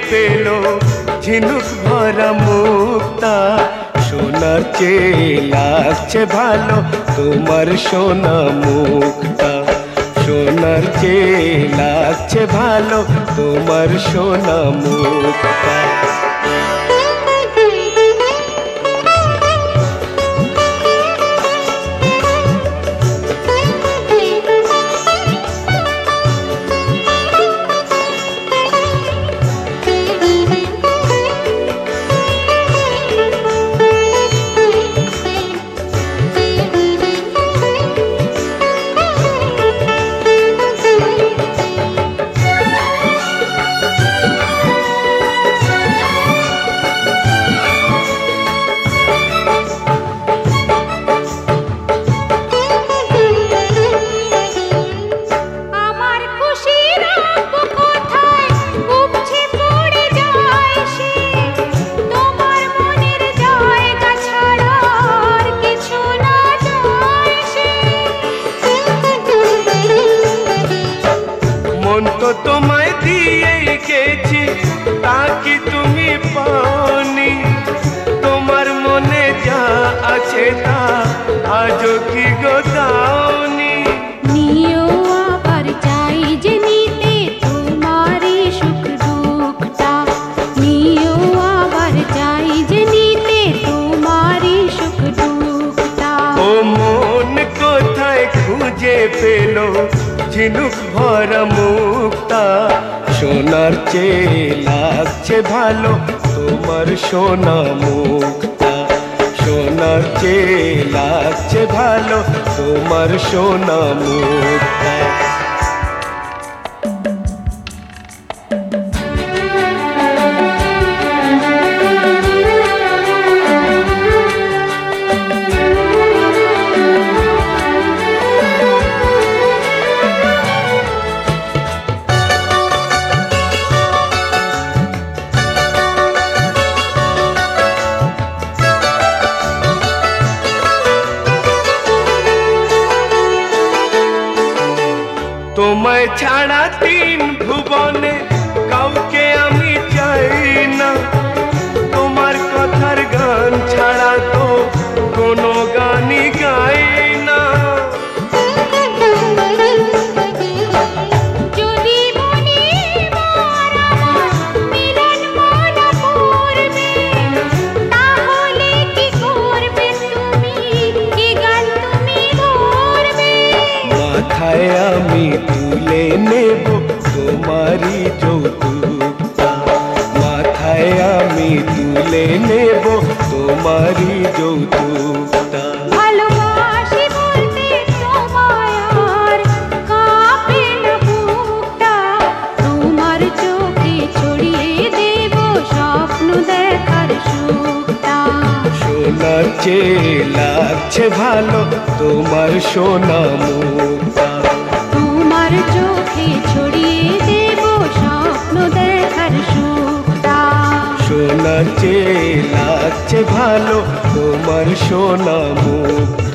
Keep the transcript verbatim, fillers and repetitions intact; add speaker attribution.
Speaker 1: পেল ঝিনুক ভরা মুক্তা। সোনার চেয়ে লাগছে ভালো তোমার সোনা মুক্তা। সোনার চেয়ে লাগছে ভালো তোমার সোনা মুক্তা। তোমায় দিয়ে গেছি তা কি তুমি পাওনি? তোমার মনে যা আছে তা আজও কি গো দাওনি?
Speaker 2: নিও আবার চাই যে নিতে তোমারই সুখ দুঃখটা। নিও আবার চাই যে নিতে তোমারই সুখ দুঃখটা।
Speaker 1: ও মন কোথায় খুঁজে পেল ঝিনুক ভরা মুক্তা। সোনার চেয়ে লাগছে ভালো তোমার সোনা মুক্তা। সোনার চেয়ে লাগছে ভালো তোমার সোনা মুক্তা। তোমায় ছাড়া তিন ভুবনে কাউকে আমি চাই না। তোমার কথার গান ছাড়া তো কোনো গানই গাই না।
Speaker 2: যদি মনে মোর আমার মিলন মনা পড়বে, তাহলে কি করবে তুমি? কি গান তুমি ধরবে?
Speaker 1: মাথায় আমি তুলে নেব তোমারই যৌতুকটা। মাথায় আমি তুলে নেব তোমারই যৌতুকটা।
Speaker 2: ভালোবাসি বলতে তোমায় আর কাঁপে না বুকটা। তোমার চোখে ছড়িয়ে দেব স্বপ্ন দেখার সুখটা।
Speaker 1: সোনার চেয়ে লাগছে ভালো তোমার সোনা মুক্তা।
Speaker 2: তোমার চোখে ছড়িয়ে দেব স্বপ্ন দেখার সুখটা।
Speaker 1: সোনার চেয়ে লাগছে ভালো তোমার সোনা মুক্তা।